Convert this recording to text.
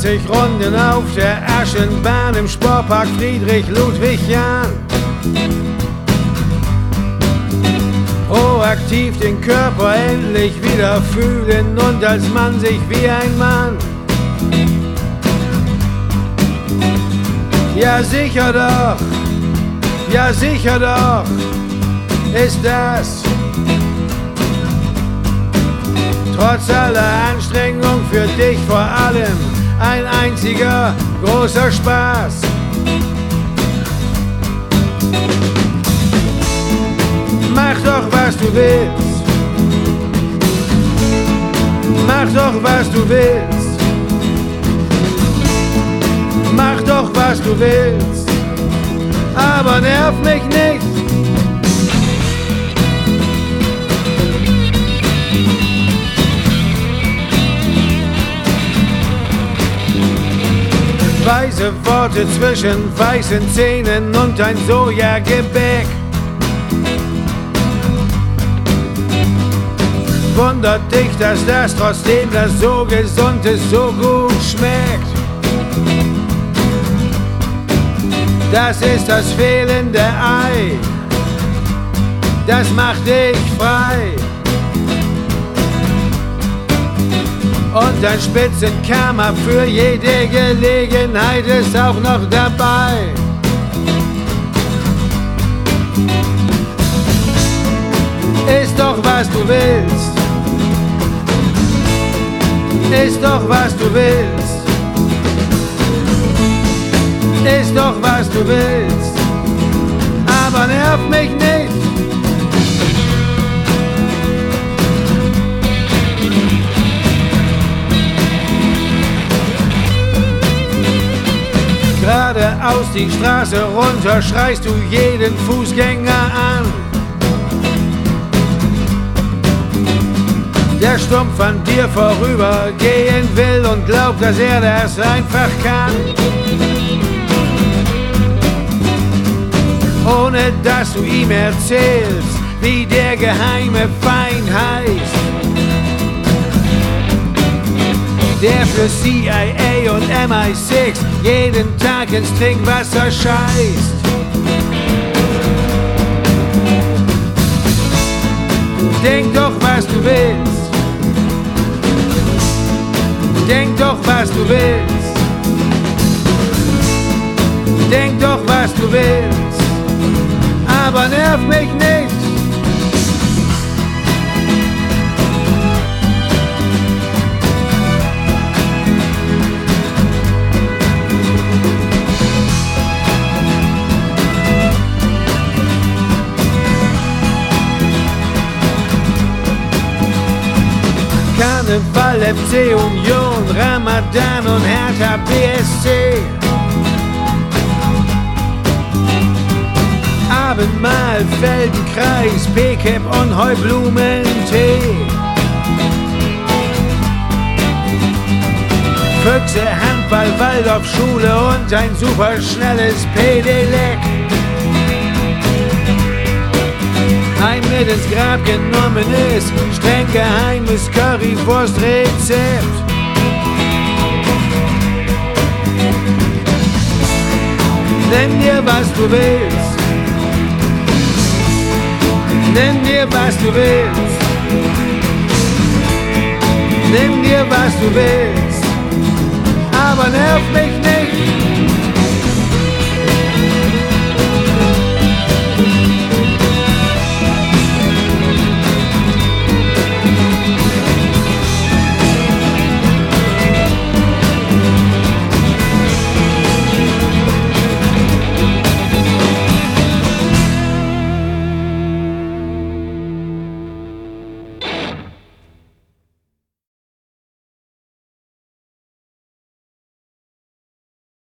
40 Runden auf der Aschenbahn im Sportpark Friedrich-Ludwig-Jahn. Oh, aktiv den Körper endlich wieder fühlen und als Mann sich wie ein Mann. Ja sicher doch, ist das trotz aller Anstrengung für dich vor allem ein einziger großer Spaß. Mach doch, was du willst. Mach doch, was du willst. Mach doch, was du willst. Aber nerv mich nicht. Weise Worte zwischen weißen Zähnen und ein Sojagebäck. Wundert dich, dass das trotzdem das so gesund ist, so gut schmeckt. Das ist das fehlende Ei, das macht dich frei. Und ein Spitzenkammer für jede Gelegenheit ist auch noch dabei. Ist doch, was du willst. Ist doch, was du willst. Ist doch, was du willst. Aber nerv mich nicht. Geradeaus die Straße runter schreist du jeden Fußgänger an. Der stumpf an dir vorübergehen will und glaubt, dass er das einfach kann. Ohne dass du ihm erzählst, wie der geheime Feind heißt, der für CIA und MI6 jeden Tag ins Trinkwasser scheißt. Denk doch, was du willst. Denk doch, was du willst. Denk doch, was du willst. Aber nerv mich nicht. Karneval, FC Union, Ramadan und Hertha BSC. Abendmahl, Feldenkreis, PCAP und Heublumentee. Füchse, Handball, Waldorfschule und ein superschnelles Pedelec. Ein mit ins Grab genommenes, streng geheimes Currywurst-Rezept. Nenn dir, was du willst. Nenn dir, was du willst. Nimm dir, was du willst. Aber nerv mich